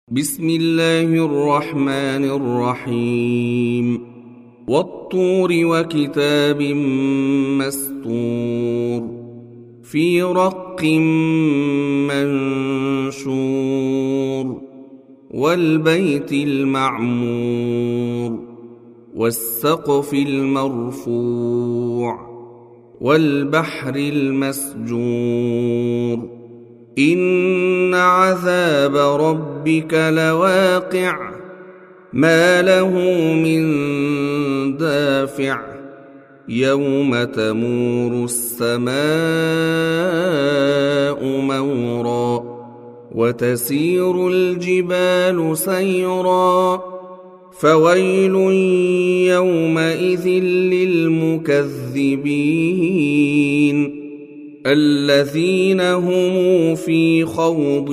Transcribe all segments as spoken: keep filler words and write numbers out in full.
بسم الله الرحمن الرحيم والطور وكتاب مسطور في رق منشور والبيت المعمور والسقف المرفوع والبحر المسجور إن عذاب ربك لواقع ما له من دافع يوم تمور السماء مورا وتسير الجبال سيرا فويل يومئذ للمكذبين الذين هم في خوض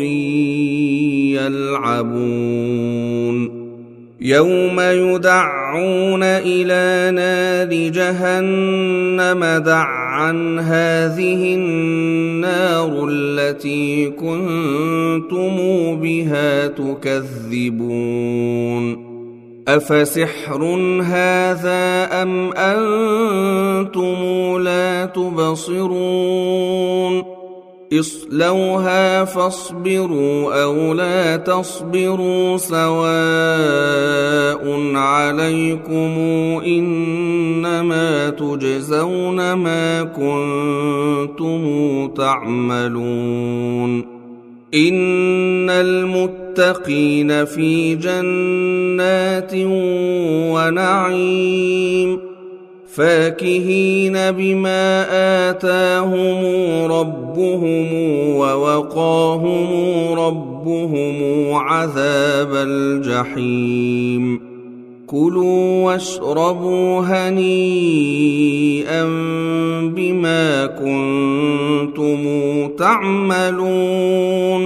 يلعبون يوم يدعون إلى نار جهنم دعا هذه النار التي كنتم بها تكذبون أفسحر هذا أم أنتم لا تبصرون اصلوها فاصبروا أو لا تصبروا سواء عليكم إنما تجزون ما كنتم تعملون إن المتقين في جنات ونعيم فاكهين بما آتاهم ربهم ووقاهم ربهم عذاب الجحيم كلوا واشربوا هنيئا بما كنتم تعملون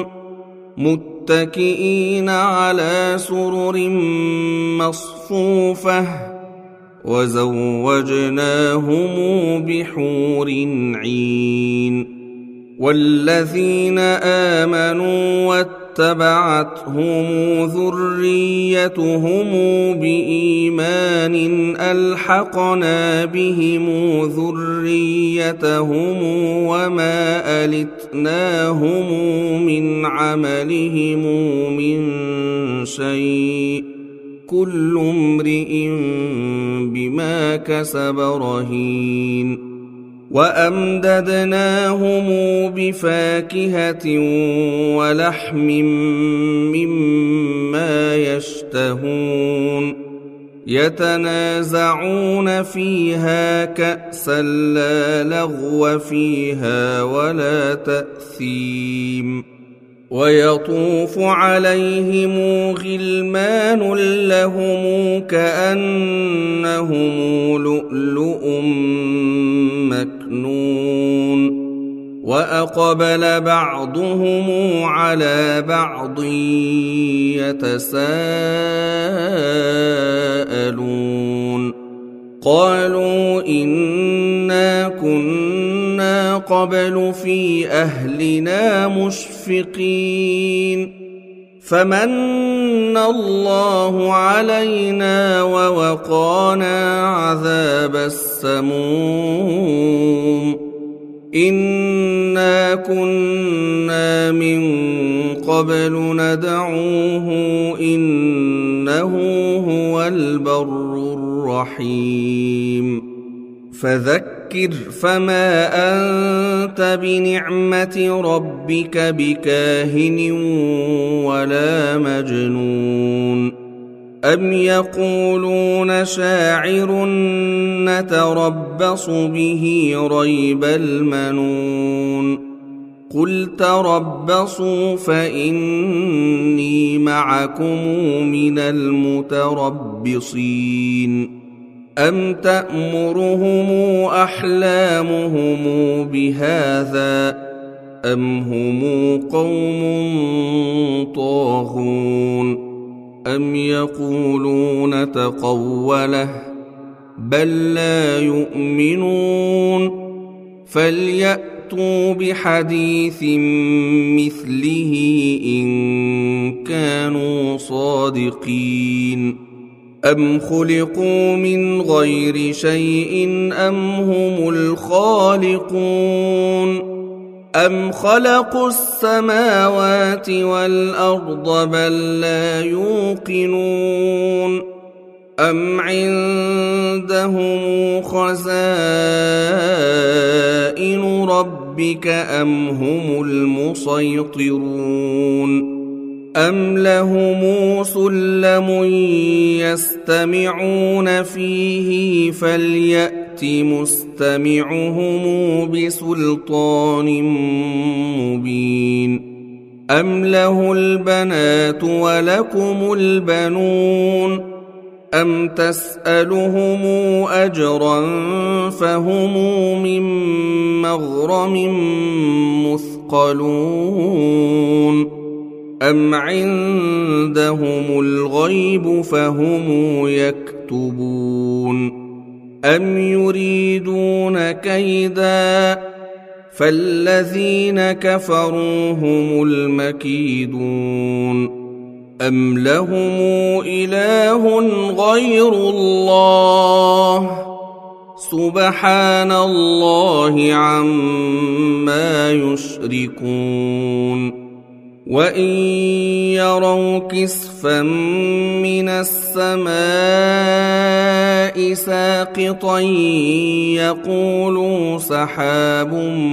متكئين على سرر مصفوفة وزوجناهم بحور عين والذين آمنوا واتبعتهم ذريتهم بإيمان ألحقنا بهم ذريتهم وما ألتناهم من عملهم من شيء كل امرئ بما كسب رهين وأمددناهم بفاكهة ولحم مما يشتهون يتنازعون فيها كأسا لا لغو فيها ولا تأثيم ويطوف عليهم غلمان لهم كأنهم لؤلؤ مكنون وأقبل بعضهم على بعض يتساءلون قالوا إنا كنا قبل في أهلنا مشفقين فمن الله علينا ووقانا عذاب السموم إنا كنا من قبل ندعوه إنه هو البر الرحيم فذكر فما أنت بنعمة ربك بكاهن ولا مجنون أم يقولون شاعر نتربص به ريب المنون قل تربصوا فإني معكم من المتربصين أم تأمرهم أحلامهم بهذا أم هم قوم طاغون أم يقولون تقوله بل لا يؤمنون فليأتوا بحديث مثله إن كانوا صادقين أم خلقوا من غير شيء أم هم الخالقون أم خلقوا السماوات والأرض بل لا يوقنون أم عندهم خزائن ربك أم هم المسيطرون أم لهم سلم يستمعون فيه فليأت مستمعهم بسلطان مبين أم له البنات ولكم البنون أم تسألهم أجرا فهم من مغرم مثقلون أم عندهم الغيب فهم يكتبون أم يريدون كيدا فالذين كفروا هم المكيدون أم لهم إله غير الله سبحان الله عما يشركون وإن يروا كسفا من السماء ساقطا يقولوا سحاب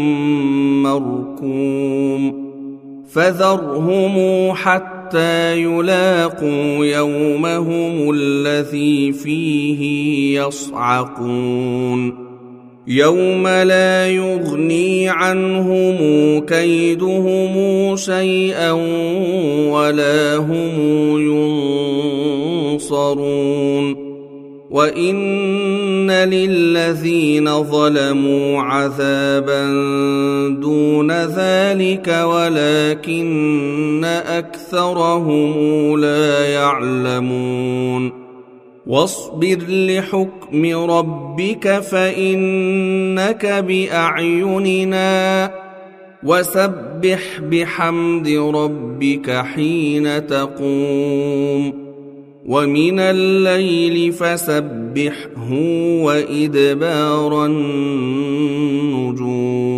مركوم فذرهم حتى يلاقوا يومهم الذي فيه يصعقون يوم لا يغني عنهم كيدهم شيئا ولا هم ينصرون وإن للذين ظلموا عذابا دون ذلك ولكن أكثرهم لا يعلمون واصبر لحكم ربك فإنك بأعيننا وسبح بحمد ربك حين تقوم ومن الليل فسبحه وإدبار النجوم